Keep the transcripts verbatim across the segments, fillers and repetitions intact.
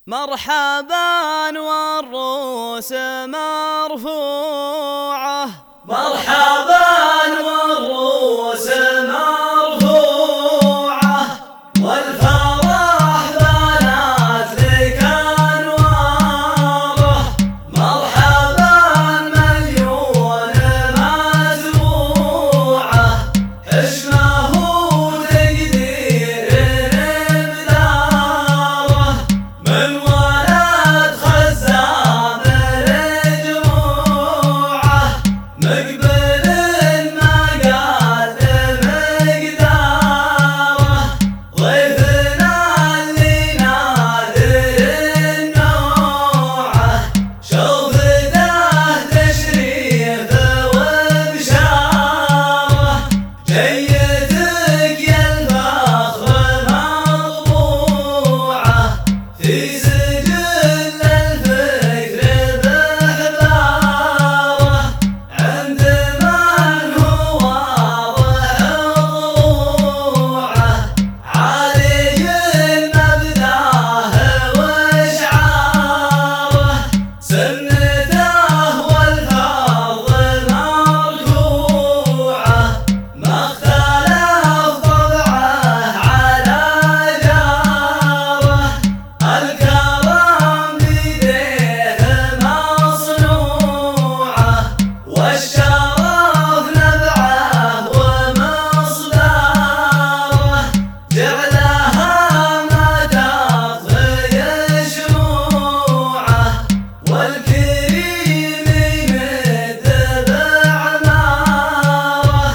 مرحبا والروس مرفوعة، مرحبا والروس مرفوعة، والفرح بانت لك انواره. مرحبا مليون مزروعة، حشمه وتقدير بداره، من ولد خزام الجموعة، مقبل ما قال مقداره. ضيفنا اللي نادر النوعة، شوفته تشريف وبشاره. جيتك يا الفخر مطبوعة، في سجل الفكر بحباره. عند من هو واضح ضلوعه، عالي مبداه وشعاره. سنته والفرض مركوعه، ما اختلف طبعه على جاره. الكرم بيديه مصنوعه، والشرف نبعه ومصداره. جعلها ما تطفي شموعه، والكريم يمد بعماره.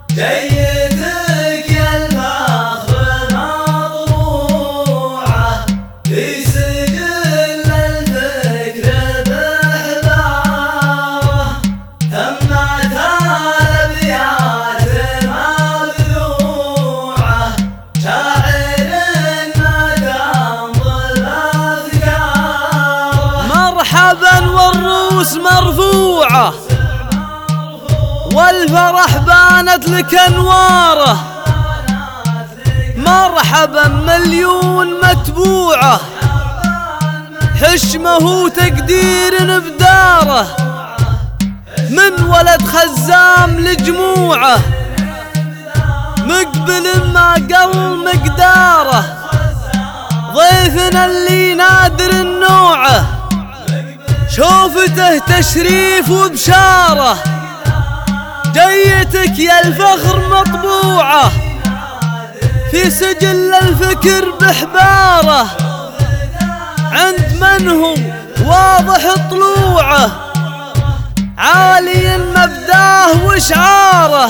جيتك يا الفخر مطبوعة، في سجل الفكر بحباره. تمت الابيات مبذوعة، شاعر ما تنضل افكاره. مرحبا والروس مرفوعة، والفرح بانت لك انواره. مرحبا مليون متبوعة، حشمه تقدير بداره، من ولد خزام لجموعه، مقبل ما قل مقداره. ضيفنا اللي نادر النوعه، شوفته تشريف وبشاره. جيتك يا الفخر مطبوعة، في سجل الفكر بحباره. عند من هو واضح طلوعه، عالي مبداه وشعاره.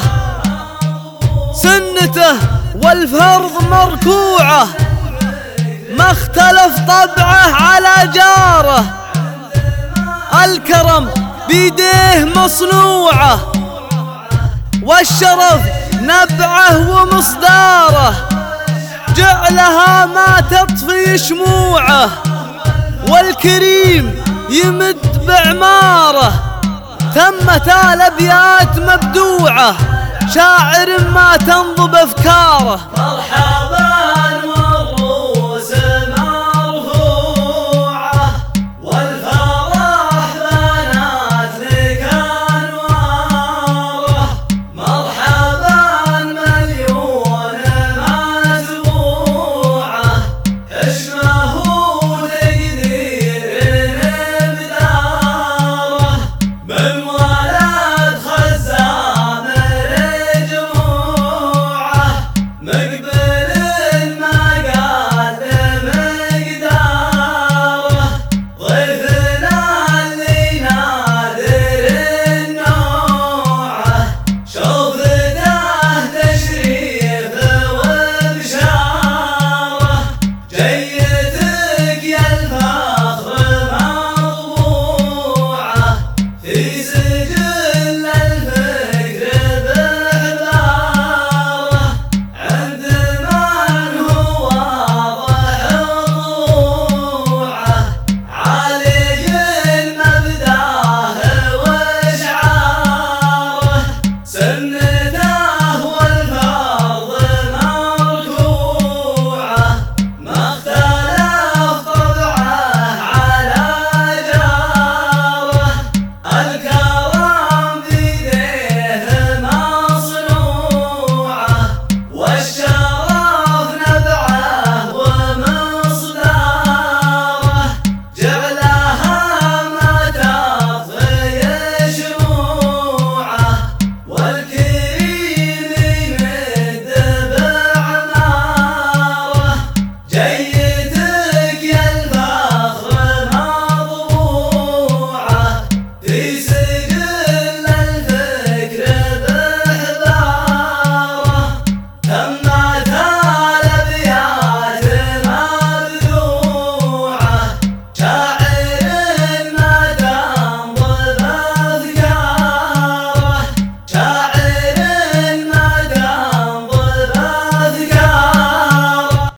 سنته والفرض مركوعه، ما اختلف طبعه على جاره. الكرم بيديه مصنوعه، والشرف نبعه ومصداره. جعلها ما تطفي شموعه، والكريم يمد بعماره. تمت الابيات مبدوعه، شاعر ما تنضب افكاره. مرحبا